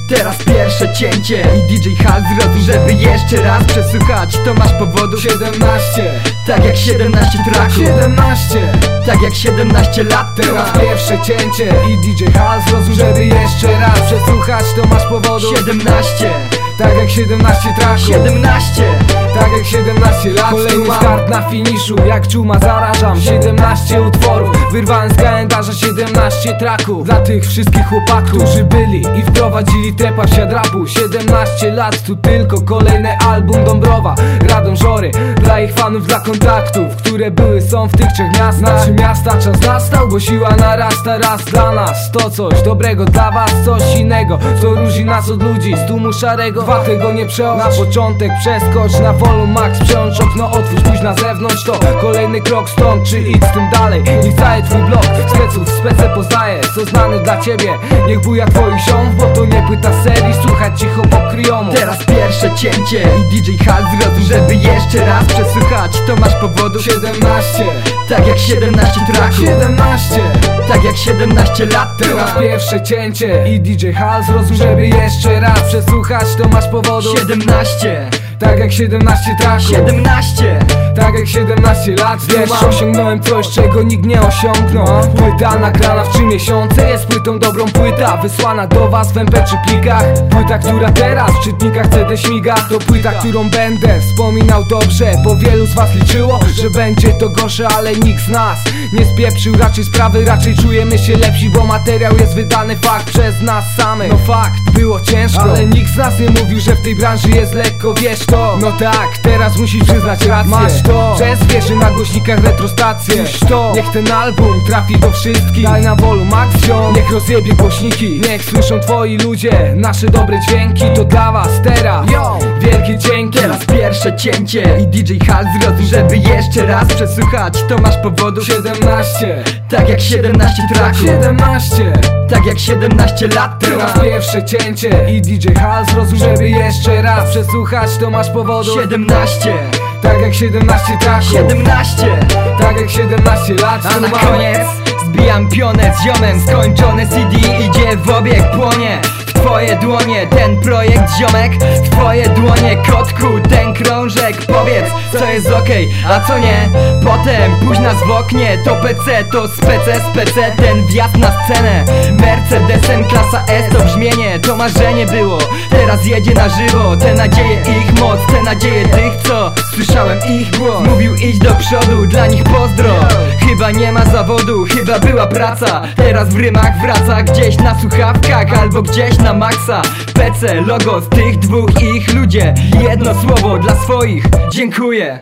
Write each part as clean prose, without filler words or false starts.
Teraz pierwsze cięcie i DJ Hal zrozum, żeby jeszcze raz przesłuchać, to masz powodów 17. Tak jak 17 traków 17. Tak jak 17 lat. Teraz pierwsze cięcie i DJ Hal zrozum, żeby jeszcze raz przesłuchać, to masz powodów 17. Tak jak 17 traków 17. Tak jak 17 lat. Kolejny start na finiszu, jak czuma zarażam. 17 utworów, wyrwałem z kalendarza 17 traków. Dla tych wszystkich chłopaków, którzy byli i wprowadzili trepa w świat rapu. 17 lat, tu tylko kolejny album Dąbrowa, Radom, Żory. Dla ich fanów, dla kontaktów, które były, są w tych trzech miastach. Nasze miasta czas nastał, bo siła narasta raz dla nas. To coś dobrego dla was, coś innego, co różni nas od ludzi z tłumu szarego. Dwa tego nie przełącz, na początek przeskocz na volume max, przełącz okno, otwórz, pójdź na zewnątrz. To kolejny krok stąd, czy idź z tym dalej. Niech cały twój blok skreców spece poznaje, co znany dla ciebie. Niech buja twoich ziomów, bo to nie płyta serii, słuchać cicho po kryjomu. Teraz pierwsze cięcie i DJ Hal zrozum, żeby jeszcze raz przesłuchać, to masz powodów 17. Tak jak 17 traków 17. Tak jak 17 lat. Teraz pierwsze cięcie i DJ Hal zrozum, żeby jeszcze raz przesłuchać, to masz powodów 17. Tak jak 17 traków 17. Tak jak 17 lat. Wiesz, osiągnąłem coś, czego nikt nie osiągnął. Płyta nagrana w 3 miesiące jest płytą dobrą, płyta wysłana do was w MP3 plikach. Płyta, która teraz w czytnikach CD śmiga. To płyta, którą będę wspominał dobrze, bo wielu z was liczyło, że będzie to gorsze, ale nikt z nas nie spieprzył raczej sprawy. Raczej czujemy się lepsi, bo materiał jest wydany fakt przez nas samych. No fakt, było ciężko, ale nikt z nas nie mówił, że w tej branży jest lekko, wiesz to. No tak, teraz musisz przyznać rację. Masz to, przez wieży na głośnikach retrostacje. Puść to, niech ten album trafi do wszystkich. Daj na volume max ziom, niech rozjebie głośniki. Niech słyszą twoi ludzie nasze dobre dźwięki. To dla was teraz, wielkie dzięki. Teraz pierwsze cięcie i DJ Hal zrozum, żeby jeszcze raz przesłuchać, to masz powodów 17. Tak jak 17 traków 17. Tak jak 17 lat. Teraz pierwsze cięcie i DJ Hal zrozum, żeby jeszcze raz przesłuchać, to masz powodów 17. Tak jak 17 traków 17. Tak jak 17 lat. A na koniec zbijam pionę z ziomem, skończone CD idzie w obieg, płonie w twoje dłonie ten projekt, ziomek, w twoje dłonie, kotku, ten krążek. Powiedz, co jest okej, a co nie. Potem pójdź nas w oknie, to PC, to spece, ten wjazd na scenę. Mercedesem klasa S to brzmienie, to marzenie było, teraz jedzie na żywo. Te nadzieje, ich moc, te nadzieje tych, co słyszałem ich głos. Mówił idź do przodu, dla nich pozdro. Chyba nie ma zawodu, chyba była praca. Teraz w rymach wraca, gdzieś na słuchawkach albo gdzieś na maksa. PC, logo z tych dwóch ich ludzie. Jedno słowo dla swoich, dziękuję.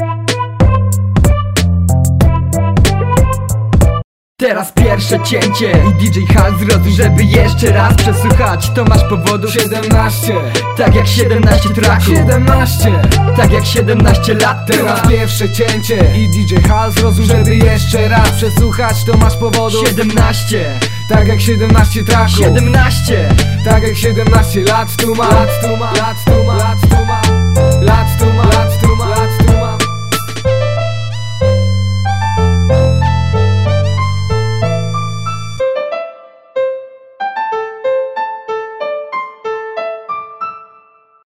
Teraz pierwsze cięcie i DJ Hal zrozum, żeby jeszcze raz przesłuchać, to masz powodów 17. Tak jak 17 traków 17. Tak jak 17 lat. Teraz pierwsze cięcie i DJ Hal zrozum, żeby jeszcze raz przesłuchać, to masz powodów 17. Tak jak 17 traków 17. Tak jak 17 lat. Tu ma, lat tu ma, lat tu ma, lat tu ma, lat tu ma.